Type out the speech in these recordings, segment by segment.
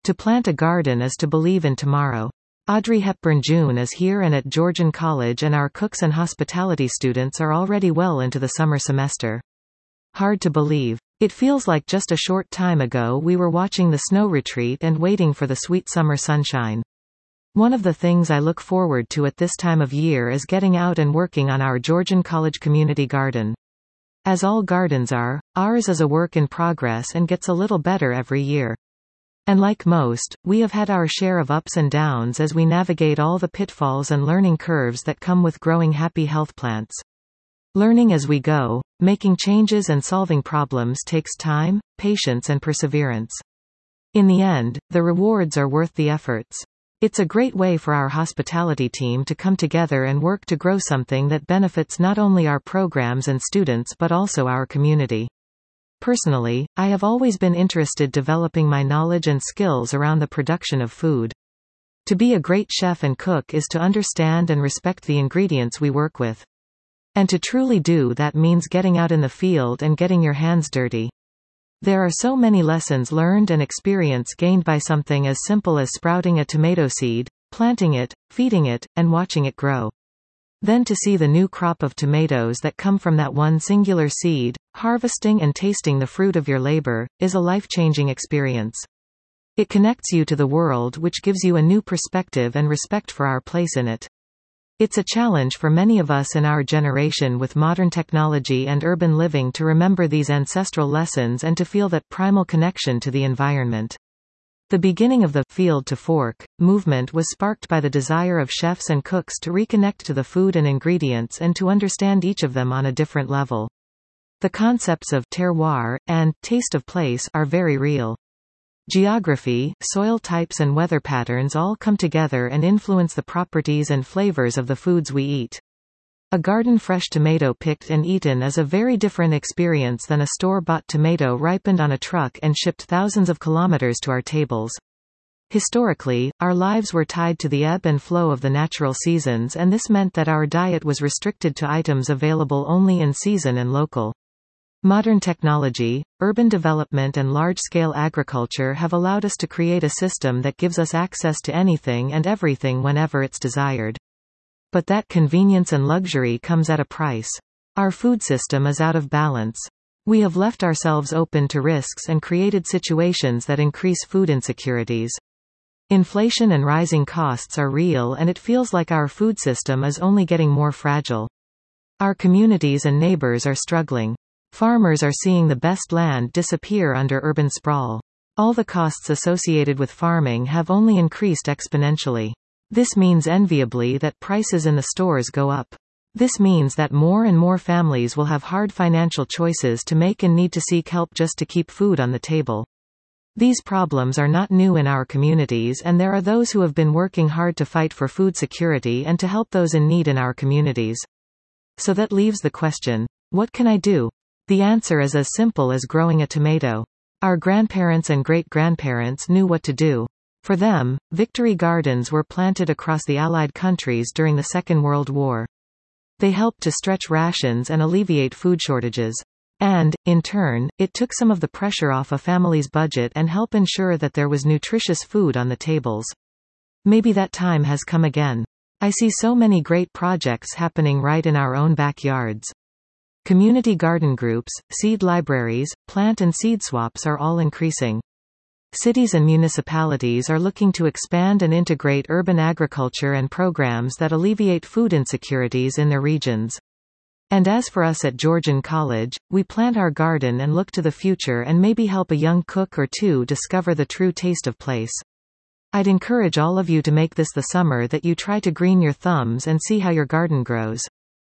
To plant a garden is to believe in tomorrow. Audrey Hepburn June is here and at Georgian College, and our cooks and hospitality students are already well into the summer semester. Hard to believe. It feels like just a short time ago we were watching the snow retreat and waiting for the sweet summer sunshine. One of the things I look forward to at this time of year is getting out and working on our Georgian College community garden. As all gardens are, ours is a work in progress and gets a little better every year. And like most, we have had our share of ups and downs as we navigate all the pitfalls and learning curves that come with growing happy health plants. Learning as we go, making changes and solving problems takes time, patience and perseverance. In the end, the rewards are worth the efforts. It's a great way for our hospitality team to come together and work to grow something that benefits not only our programs and students but also our community. Personally, I have always been interested developing my knowledge and skills around the production of food. To be a great chef and cook is to understand and respect the ingredients we work with. And to truly do that means getting out in the field and getting your hands dirty. There are so many lessons learned and experience gained by something as simple as sprouting a tomato seed, planting it, feeding it, and watching it grow. Then to see the new crop of tomatoes that come from that one singular seed, harvesting and tasting the fruit of your labor, is a life-changing experience. It connects you to the world, which gives you a new perspective and respect for our place in it. It's a challenge for many of us in our generation with modern technology and urban living to remember these ancestral lessons and to feel that primal connection to the environment. The beginning of the field to fork movement was sparked by the desire of chefs and cooks to reconnect to the food and ingredients and to understand each of them on a different level. The concepts of terroir and taste of place are very real. Geography, soil types and weather patterns all come together and influence the properties and flavors of the foods we eat. A garden fresh tomato picked and eaten is a very different experience than a store-bought tomato ripened on a truck and shipped thousands of kilometers to our tables. Historically, our lives were tied to the ebb and flow of the natural seasons, and this meant that our diet was restricted to items available only in season and local. Modern technology, urban development and large-scale agriculture have allowed us to create a system that gives us access to anything and everything whenever it's desired. But that convenience and luxury comes at a price. Our food system is out of balance. We have left ourselves open to risks and created situations that increase food insecurities. Inflation and rising costs are real, and it feels like our food system is only getting more fragile. Our communities and neighbors are struggling. Farmers are seeing the best land disappear under urban sprawl. All the costs associated with farming have only increased exponentially. This means enviably that prices in the stores go up. This means that more and more families will have hard financial choices to make and need to seek help just to keep food on the table. These problems are not new in our communities, and there are those who have been working hard to fight for food security and to help those in need in our communities. So that leaves the question, what can I do? The answer is as simple as growing a tomato. Our grandparents and great-grandparents knew what to do. For them, victory gardens were planted across the Allied countries during the Second World War. They helped to stretch rations and alleviate food shortages. And, in turn, it took some of the pressure off a family's budget and helped ensure that there was nutritious food on the tables. Maybe that time has come again. I see so many great projects happening right in our own backyards. Community garden groups, seed libraries, plant and seed swaps are all increasing. Cities and municipalities are looking to expand and integrate urban agriculture and programs that alleviate food insecurities in their regions. And as for us at Georgian College, we plant our garden and look to the future and maybe help a young cook or two discover the true taste of place. I'd encourage all of you to make this the summer that you try to green your thumbs and see how your garden grows.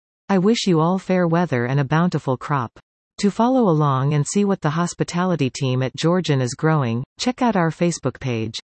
I wish you all fair weather and a bountiful crop. To follow along and see what the hospitality team at Georgian is growing, check out our Facebook page.